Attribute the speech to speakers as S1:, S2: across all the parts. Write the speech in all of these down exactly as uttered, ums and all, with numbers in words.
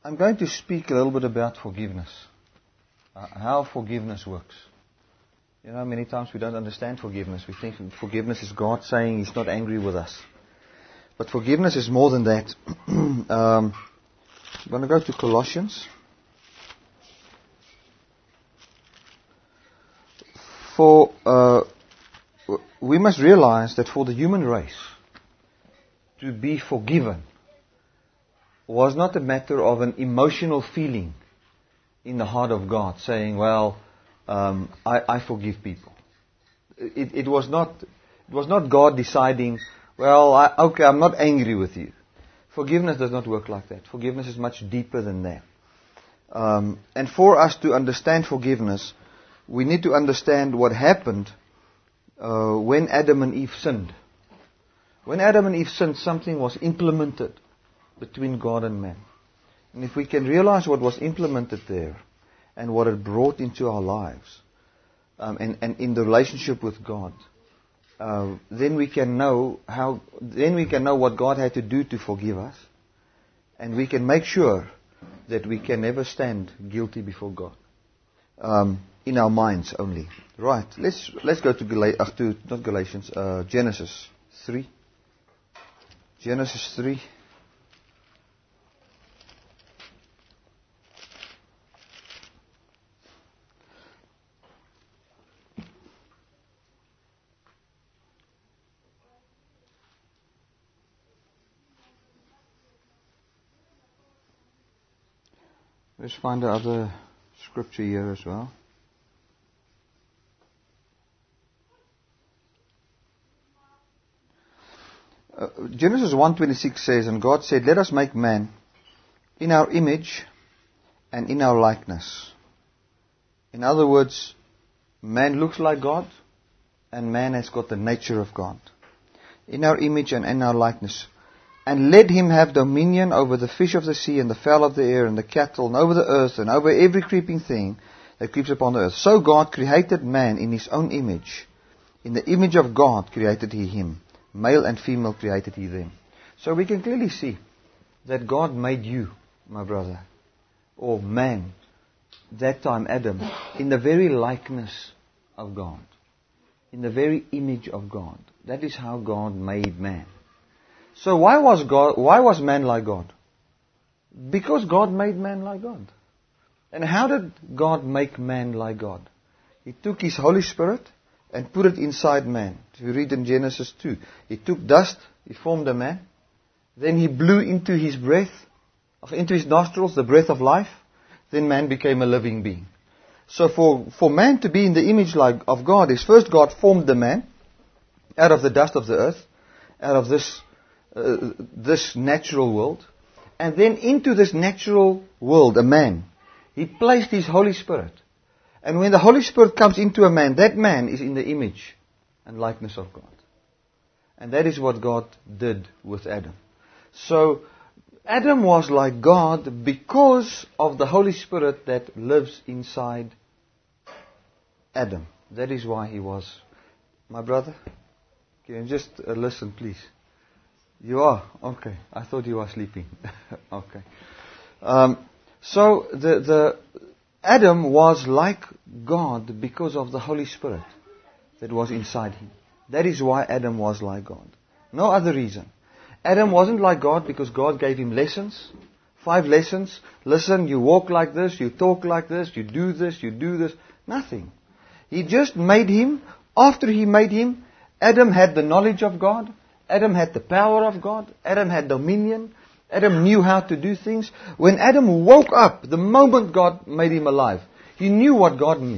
S1: I'm going to speak a little bit about forgiveness. Uh, how forgiveness works. You know, many times we don't understand forgiveness. We think forgiveness is God saying He's not angry with us. But forgiveness is more than that. um, I'm going to go to Colossians. For uh, we must realize that for the human race to be forgiven was not a matter of an emotional feeling in the heart of God, saying, "Well, um, I, I forgive people." It, it was not. It was not God deciding, "Well, I, okay, I'm not angry with you." Forgiveness does not work like that. Forgiveness is much deeper than that. Um, and for us to understand forgiveness, we need to understand what happened uh, when Adam and Eve sinned. When Adam and Eve sinned, something was implemented between God and man. And if we can realize what was implemented there and what it brought into our lives um, and, and in the relationship with God, uh, then we can know how. Then we can know what God had to do to forgive us, and we can make sure that we can never stand guilty before God um, in our minds only. Right? Let's let's go to Gal- uh, to not Galatians, uh, Genesis three. Genesis three. Let's find the other scripture here as well. Uh, Genesis one twenty-six says, "And God said, let us make man in our image and in our likeness." In other words, man looks like God and man has got the nature of God. In our image and in our likeness. "And let him have dominion over the fish of the sea and the fowl of the air and the cattle and over the earth and over every creeping thing that creeps upon the earth." So God created man in His own image. In the image of God created He him. Male and female created He them. So we can clearly see that God made you, my brother, or man, that time Adam, in the very likeness of God. In the very image of God. That is how God made man. So why was God, why was man like God? Because God made man like God. And how did God make man like God? He took His Holy Spirit and put it inside man. If you read in Genesis two, He took dust, He formed a man. Then He blew into his breath, into his nostrils, the breath of life. Then man became a living being. So for, for man to be in the image like of God is first God formed the man out of the dust of the earth, out of this Uh, this natural world, and then into this natural world, a man, He placed His Holy Spirit. And when the Holy Spirit comes into a man, that man is in the image and likeness of God. And that is what God did with Adam. So, Adam was like God because of the Holy Spirit that lives inside Adam. That is why he was. My brother, can you just uh, listen, please? You are? Okay. I thought you were sleeping. Okay. Um, so, the, the Adam was like God because of the Holy Spirit that was inside him. That is why Adam was like God. No other reason. Adam wasn't like God because God gave him lessons. Five lessons. Listen, you walk like this, you talk like this, you do this, you do this. Nothing. He just made him. After He made him, Adam had the knowledge of God. Adam had the power of God. Adam had dominion. Adam knew how to do things. When Adam woke up, the moment God made him alive, he knew what God knew.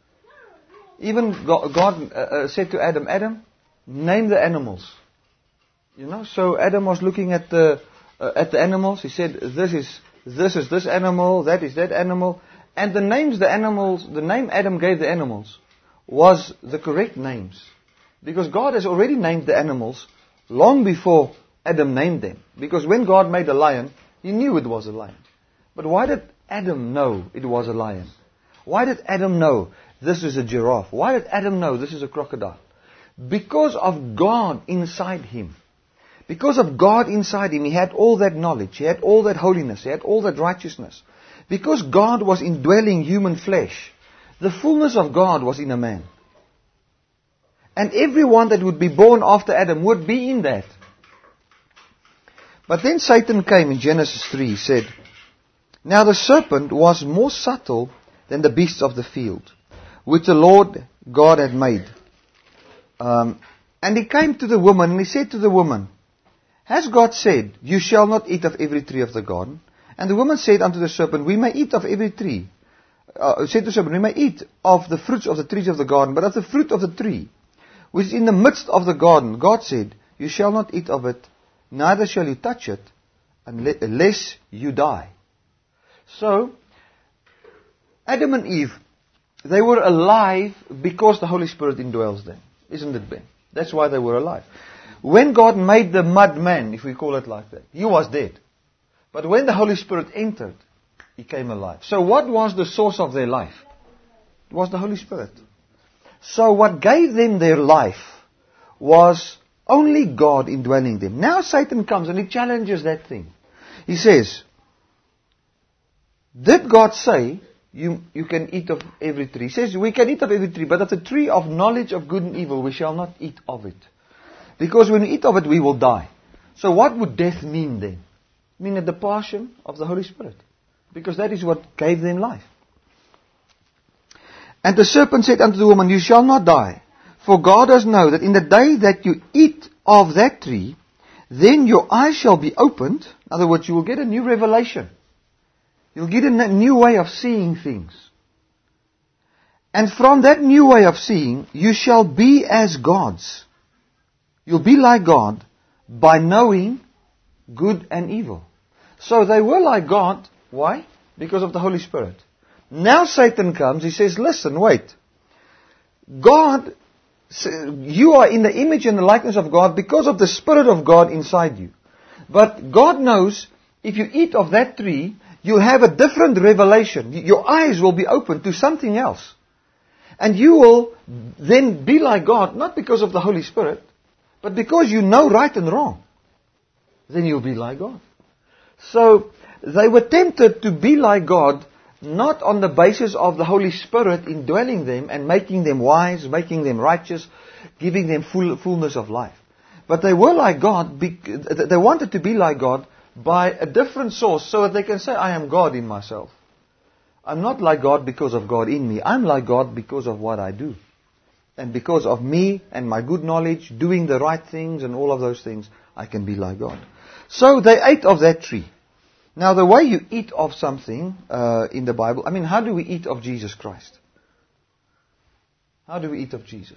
S1: Even God uh, said to Adam, "Adam, name the animals." You know, so Adam was looking at the uh, at the animals. He said, "This is this is this animal. That is that animal." And the names the animals, the name Adam gave the animals, was the correct names, because God has already named the animals long before Adam named them. Because when God made a lion, He knew it was a lion. But why did Adam know it was a lion? Why did Adam know this is a giraffe? Why did Adam know this is a crocodile? Because of God inside him. Because of God inside him, he had all that knowledge, he had all that holiness, he had all that righteousness. Because God was indwelling human flesh, the fullness of God was in a man. And everyone that would be born after Adam would be in that. But then Satan came in Genesis three, he said, "Now the serpent was more subtle than the beasts of the field, which the Lord God had made. Um, and he came to the woman, and he said to the woman, Has God said, You shall not eat of every tree of the garden? And the woman said unto the serpent, We may eat of every tree. Uh, said to the serpent, We may eat of the fruits of the trees of the garden, but of the fruit of the tree, which is in the midst of the garden, God said, You shall not eat of it, neither shall you touch it, unless you die." So, Adam and Eve, they were alive because the Holy Spirit indwells them. Isn't it, Ben? That's why they were alive. When God made the mud man, if we call it like that, he was dead. But when the Holy Spirit entered, he came alive. So what was the source of their life? It was the Holy Spirit. So what gave them their life was only God indwelling them. Now Satan comes and he challenges that thing. He says, "Did God say you, you can eat of every tree?" He says, "We can eat of every tree, but of the tree of knowledge of good and evil, we shall not eat of it. Because when we eat of it, we will die." So what would death mean then? It mean a departure of the Holy Spirit. Because that is what gave them life. "And the serpent said unto the woman, You shall not die. For God does know that in the day that you eat of that tree, then your eyes shall be opened." In other words, you will get a new revelation. You'll get a new way of seeing things. "And from that new way of seeing, you shall be as gods." You'll be like God by knowing good and evil. So they were like God. Why? Because of the Holy Spirit. Now Satan comes, he says, "Listen, wait. God, you are in the image and the likeness of God because of the Spirit of God inside you. But God knows if you eat of that tree, you'll have a different revelation. Your eyes will be open to something else. And you will then be like God, not because of the Holy Spirit, but because you know right and wrong. Then you'll be like God." So they were tempted to be like God, not on the basis of the Holy Spirit indwelling them and making them wise, making them righteous, giving them full, fullness of life. But they were like God, they wanted to be like God by a different source so that they can say, "I am God in myself. I'm not like God because of God in me. I'm like God because of what I do. And because of me and my good knowledge, doing the right things and all of those things, I can be like God." So they ate of that tree. Now the way you eat of something uh, in the Bible, I mean, how do we eat of Jesus Christ? How do we eat of Jesus?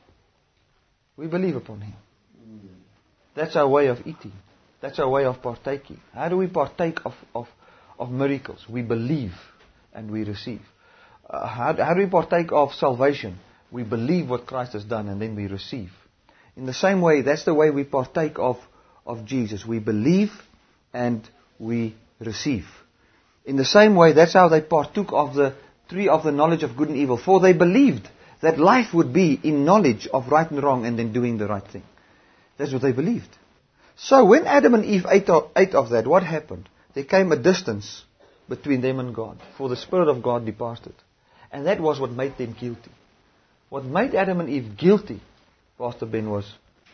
S1: We believe upon Him. That's our way of eating. That's our way of partaking. How do we partake of, of, of miracles? We believe and we receive. Uh, how, how do we partake of salvation? We believe what Christ has done and then we receive. In the same way, that's the way we partake of, of Jesus. We believe and we receive. In the same way, that's how they partook of the tree of the knowledge of good and evil. For they believed that life would be in knowledge of right and wrong and then doing the right thing. That's what they believed. So when Adam and Eve ate of, ate of that, what happened? There came a distance between them and God. For the Spirit of God departed. And that was what made them guilty. What made Adam and Eve guilty, Pastor Ben, was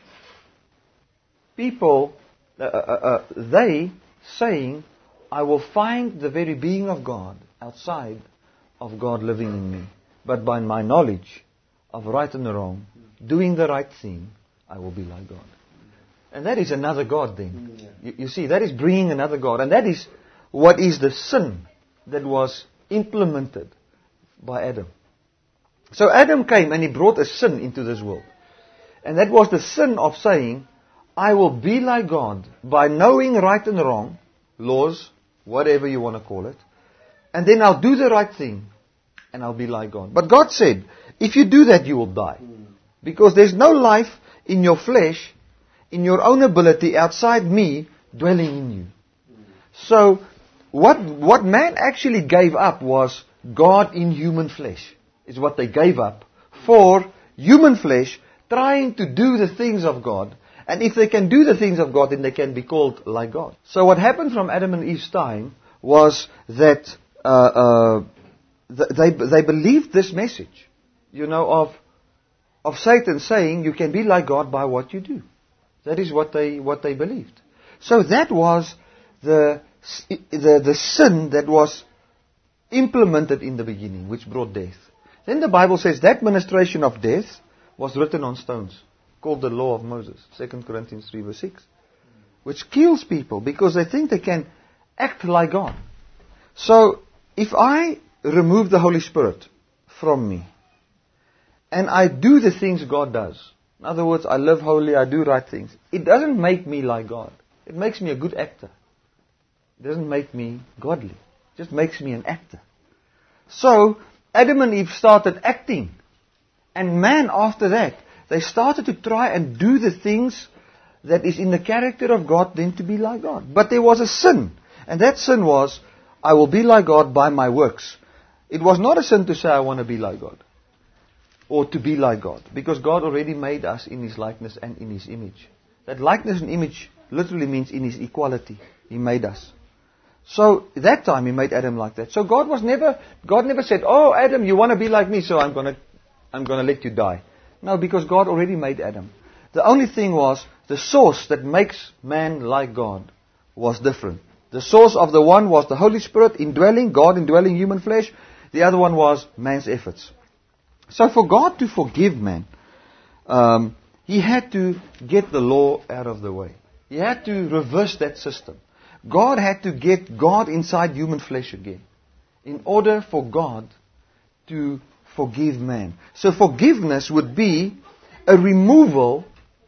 S1: people, uh, uh, uh, they saying, "I will find the very being of God outside of God living in me. But by my knowledge of right and wrong, doing the right thing, I will be like God." And that is another God then. You, you see, that is bringing another God. And that is what is the sin that was implemented by Adam. So Adam came and he brought a sin into this world. And that was the sin of saying, "I will be like God by knowing right and wrong, laws, whatever you want to call it, and then I'll do the right thing and I'll be like God." But God said, if you do that, you will die. Because there's no life in your flesh, in your own ability, outside me, dwelling in you. So, what, what man actually gave up was God in human flesh. Is what they gave up for human flesh, trying to do the things of God And if they can do the things of God, then they can be called like God. So what happened from Adam and Eve's time was that uh, uh, they they believed this message, you know, of of Satan saying you can be like God by what you do. That is what they what they believed. So that was the the the sin that was implemented in the beginning, which brought death. Then the Bible says that ministration of death was written on stones, called the law of Moses, Second Corinthians three verse six, which kills people because they think they can act like God. So if I remove the Holy Spirit from me, and I do the things God does, in other words, I live holy, I do right things, it doesn't make me like God. It makes me a good actor. It doesn't make me godly. It just makes me an actor. So Adam and Eve started acting. And man, after that, they started to try and do the things that is in the character of God, then to be like God. But there was a sin. And that sin was, I will be like God by my works. It was not a sin to say, I want to be like God. Or to be like God. Because God already made us in His likeness and in His image. That likeness and image literally means in His equality. He made us. So, that time He made Adam like that. So God was never, God never said, oh Adam, you want to be like me, so I'm going to, I'm going to let you die. No, because God already made Adam. The only thing was, the source that makes man like God was different. The source of the one was the Holy Spirit indwelling, God indwelling human flesh. The other one was man's efforts. So for God to forgive man, um, He had to get the law out of the way. He had to reverse that system. God had to get God inside human flesh again, in order for God to forgive man. So forgiveness would be a removal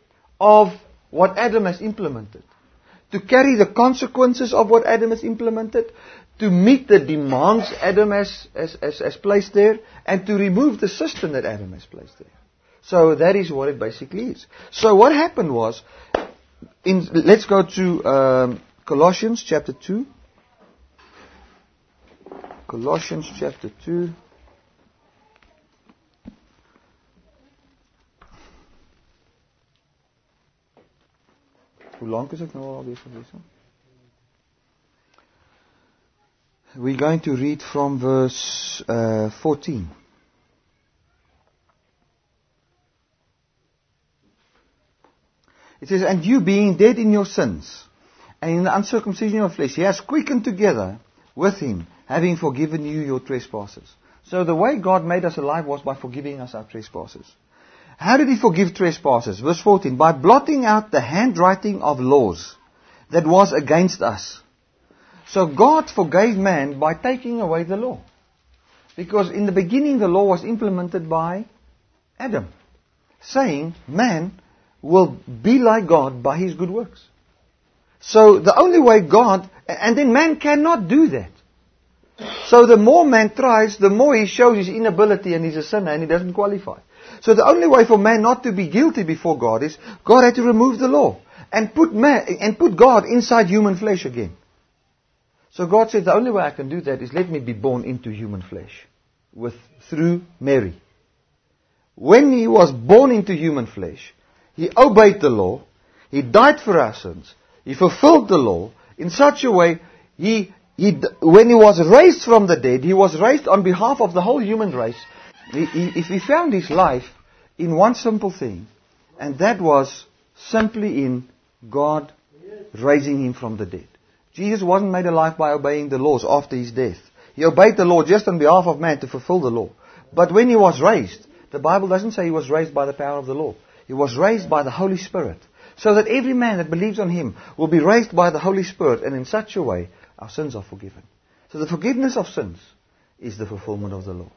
S1: of what Adam has implemented. To carry the consequences of what Adam has implemented, to meet the demands Adam has, has, has, has placed there, and to remove the system that Adam has placed there. So that is what it basically is. So what happened was, in, let's go to um, Colossians chapter two. Colossians chapter two. Hoe lank is ek nou al besig hierso? We're going to read from verse uh, fourteen. It says, and you being dead in your sins, and in the uncircumcision of flesh, He has quickened together with Him, having forgiven you your trespasses. So the way God made us alive was by forgiving us our trespasses. How did He forgive trespasses? Verse fourteen, by blotting out the handwriting of laws that was against us. So God forgave man by taking away the law. Because in the beginning the law was implemented by Adam, saying man will be like God by his good works. So the only way God, and then man cannot do that. So the more man tries, the more he shows his inability and he's a sinner and he doesn't qualify. So the only way for man not to be guilty before God is God had to remove the law and put man and put God inside human flesh again. So God said the only way I can do that is let me be born into human flesh with through Mary. When He was born into human flesh, He obeyed the law, He died for our sins, He fulfilled the law in such a way, he, he, when He was raised from the dead, He was raised on behalf of the whole human race. He, he, if He found His life in one simple thing, and that was simply in God raising Him from the dead. Jesus wasn't made alive by obeying the laws after His death. He obeyed the law just on behalf of man to fulfill the law. But when He was raised, the Bible doesn't say He was raised by the power of the law. He was raised by the Holy Spirit. So that every man that believes on Him will be raised by the Holy Spirit, and in such a way, our sins are forgiven. So the forgiveness of sins is the fulfillment of the law.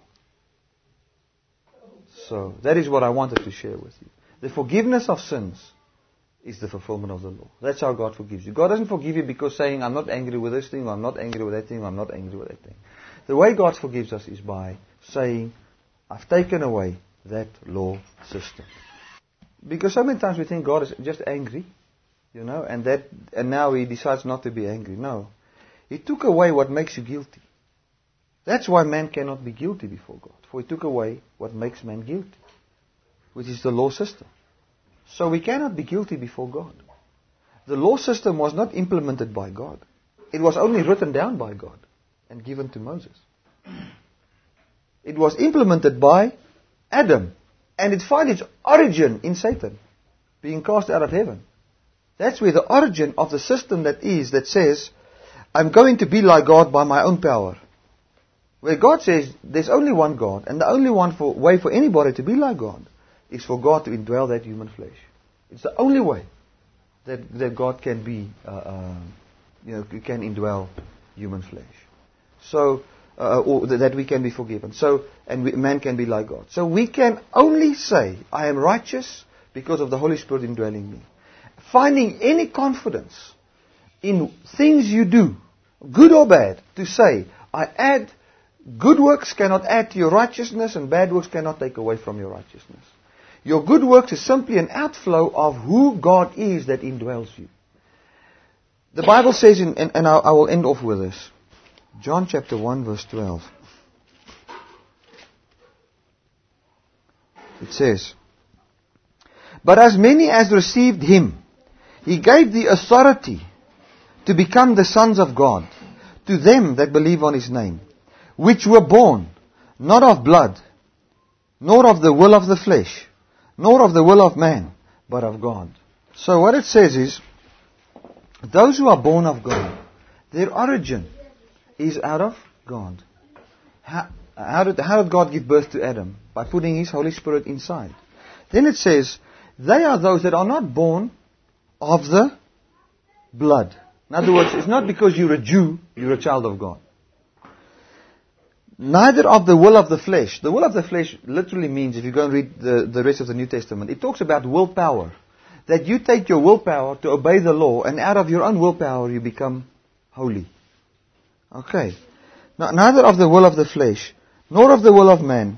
S1: So that is what I wanted to share with you. The forgiveness of sins is the fulfillment of the law. That's how God forgives you. God doesn't forgive you because saying, I'm not angry with this thing, or I'm not angry with that thing, or I'm not angry with that thing. The way God forgives us is by saying, I've taken away that law system. Because so many times we think God is just angry, you know, and that, and now He decides not to be angry. No. He took away what makes you guilty. That's why man cannot be guilty before God. For He took away what makes man guilty, which is the law system. So we cannot be guilty before God. The law system was not implemented by God. It was only written down by God and given to Moses. It was implemented by Adam. And it finds its origin in Satan being cast out of heaven. That's where the origin of the system that is, that says, I'm going to be like God by my own power. Where God says, there's only one God, and the only one for, way for anybody to be like God is for God to indwell that human flesh. It's the only way that, that God can be, uh, uh, you know, can indwell human flesh. So, uh, or that we can be forgiven. So, and we, man can be like God. So we can only say, I am righteous because of the Holy Spirit indwelling me. Finding any confidence in things you do, good or bad, to say, I add, good works cannot add to your righteousness and bad works cannot take away from your righteousness. Your good works is simply an outflow of who God is that indwells you. The Bible says, in, and, and I, I will end off with this, John chapter one verse twelve. It says, but as many as received Him, He gave the authority to become the sons of God, to them that believe on His name, which were born, not of blood, nor of the will of the flesh, nor of the will of man, but of God. So what it says is, those who are born of God, their origin is out of God. How, how, did, how did God give birth to Adam? By putting His Holy Spirit inside. Then it says, they are those that are not born of the blood. In other words, it's not because you're a Jew, you're a child of God. Neither of the will of the flesh. The will of the flesh literally means, if you go and read the, the rest of the New Testament, it talks about willpower. That you take your willpower to obey the law, and out of your own willpower you become holy. Okay. Now, neither of the will of the flesh, nor of the will of man,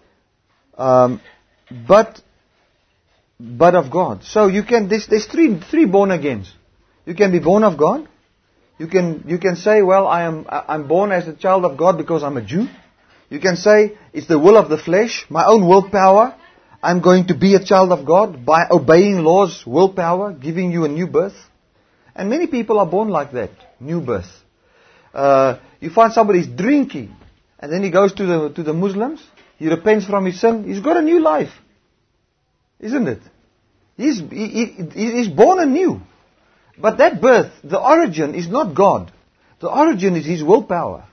S1: um, but but of God. So you can, there's, there's three three born agains. You can be born of God. You can you can say, well, I am I'm born as a child of God because I'm a Jew. You can say it's the will of the flesh, my own willpower. I'm going to be a child of God by obeying laws, willpower, giving you a new birth. And many people are born like that, new birth. Uh, you find somebody's drinking, and then he goes to the to the Muslims. He repents from his sin. He's got a new life, isn't it? He's he, he, he's born anew. But that birth, the origin is not God. The origin is his willpower.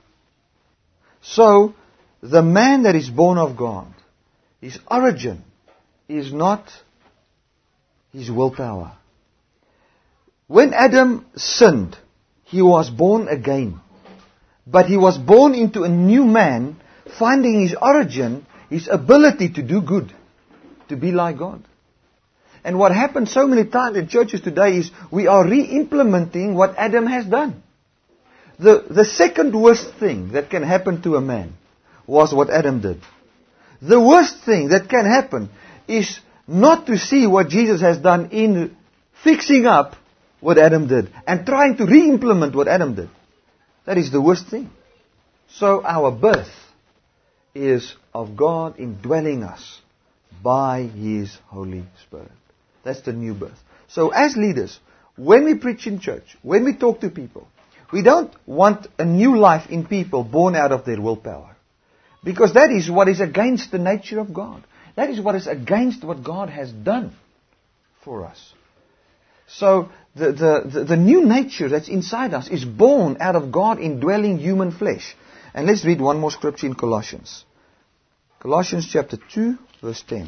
S1: So, the man that is born of God, his origin is not his willpower. When Adam sinned, he was born again. But he was born into a new man, finding his origin, his ability to do good, to be like God. And what happens so many times in churches today is we are re-implementing what Adam has done. The, the second worst thing that can happen to a man was what Adam did. The worst thing that can happen is not to see what Jesus has done in fixing up what Adam did and trying to re-implement what Adam did. That is the worst thing. So our birth is of God indwelling us by His Holy Spirit. That's the new birth. So as leaders, when we preach in church, when we talk to people, we don't want a new life in people born out of their willpower. Because that is what is against the nature of God. That is what is against what God has done for us. So the, the, the, the new nature that's inside us is born out of God indwelling human flesh. And let's read one more scripture in Colossians. Colossians chapter two, verse ten.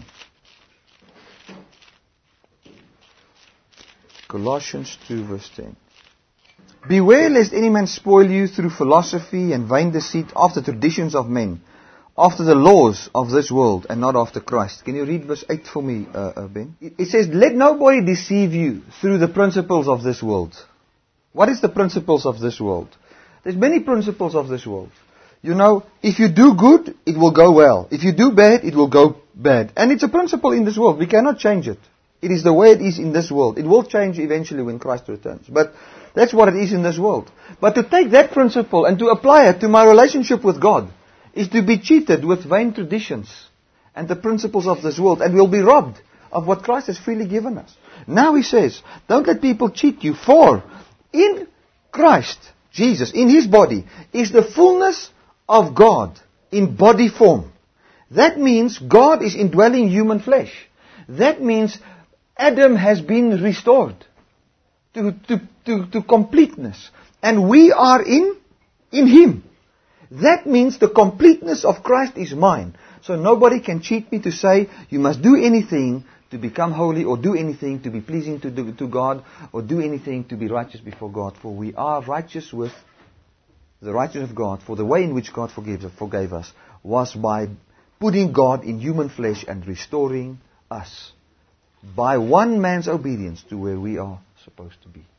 S1: Colossians two, verse ten. Beware lest any man spoil you through philosophy and vain deceit after traditions of men, after the laws of this world and not after Christ. Can you read verse eight for me, uh, uh, Ben? It says, let nobody deceive you through the principles of this world. What is the principles of this world? There's many principles of this world. You know, if you do good, it will go well. If you do bad, it will go bad. And it's a principle in this world. We cannot change it. It is the way it is in this world. It will change eventually when Christ returns. But that's what it is in this world. But to take that principle and to apply it to my relationship with God is to be cheated with vain traditions and the principles of this world. And we'll be robbed of what Christ has freely given us. Now he says, don't let people cheat you, for in Christ, Jesus, in his body, is the fullness of God in body form. That means God is indwelling human flesh. That means Adam has been restored to, to, to, to completeness. And we are in, in him. That means the completeness of Christ is mine. So nobody can cheat me to say, you must do anything to become holy, or do anything to be pleasing to, to, to God, or do anything to be righteous before God. For we are righteous with the righteousness of God. For the way in which God forgives, forgave us was by putting God in human flesh and restoring us by one man's obedience to where we are supposed to be.